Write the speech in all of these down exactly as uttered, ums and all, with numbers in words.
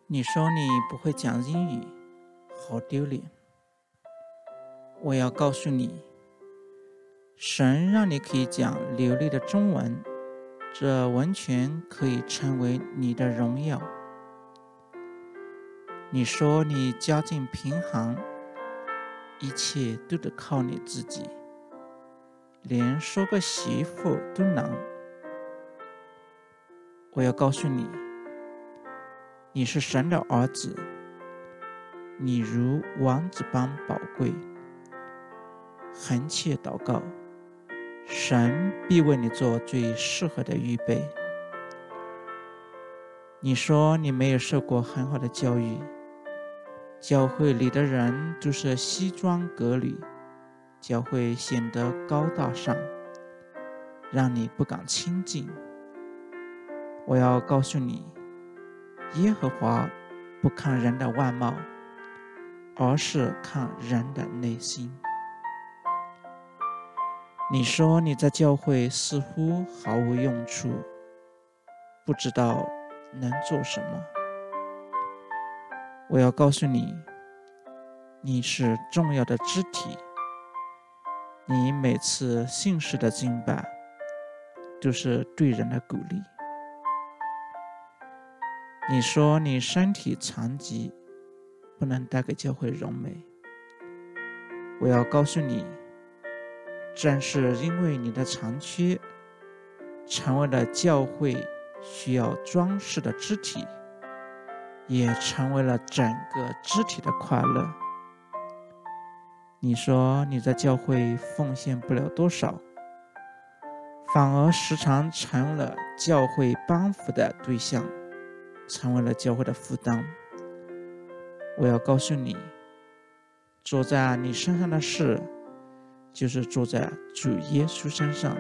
你说你不会讲英语，好丢脸。我要告诉你，神让你可以讲流利的中文，这完全可以成为你的荣耀。你说你家境贫寒，一切都得靠你自己，连说个媳妇都难。我要告诉你，你是神的儿子，你如王子般宝贵。恳切祷告，神必为你做最适合的预备。你说你没有受过很好的教育，教会里的人都是西装革履，教会显得高大上，让你不敢亲近。我要告诉你，耶和华不看人的外貌，而是看人的内心。你说你在教会似乎毫无用处，不知道能做什么。我要告诉你，你是重要的肢体，你每次信士的敬拜都是对人的鼓励。你说你身体残疾，不能带给教会荣美。我要告诉你，正是因为你的残缺，成为了教会需要装饰的肢体，也成为了整个肢体的快乐。你说你在教会奉献不了多少，反而时常成了教会帮扶的对象，成为了教会的负担。我要告诉你，做在你身上的事，就是做在主耶稣身上。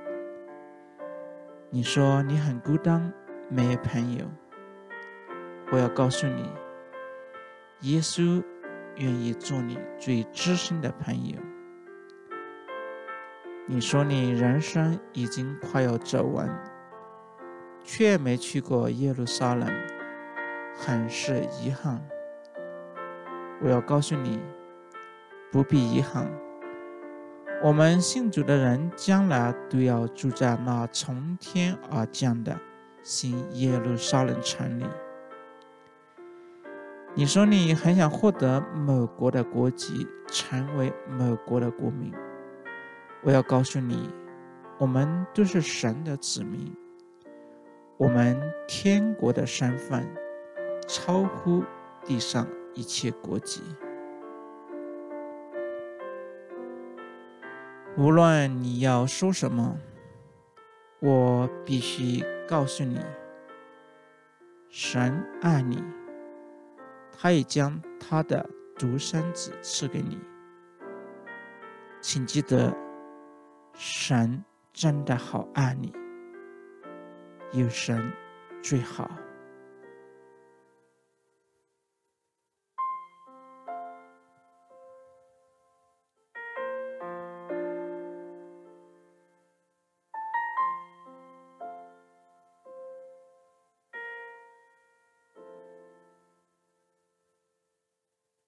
你说你很孤单，没有朋友。我要告诉你，耶稣愿意做你最知心的朋友。你说你人生已经快要走完，却没去过耶路撒冷，很是遗憾。我要告诉你，不必遗憾，我们信主的人将来都要住在那从天而降的新耶路撒冷城里。你说你很想获得某国的国籍，成为某国的国民。我要告诉你，我们都是神的子民，我们天国的身份超乎地上一切国籍。无论你要说什么，我必须告诉你，神爱你，他也将他的独生子赐给你。请记得，神真的好爱你，有神最好。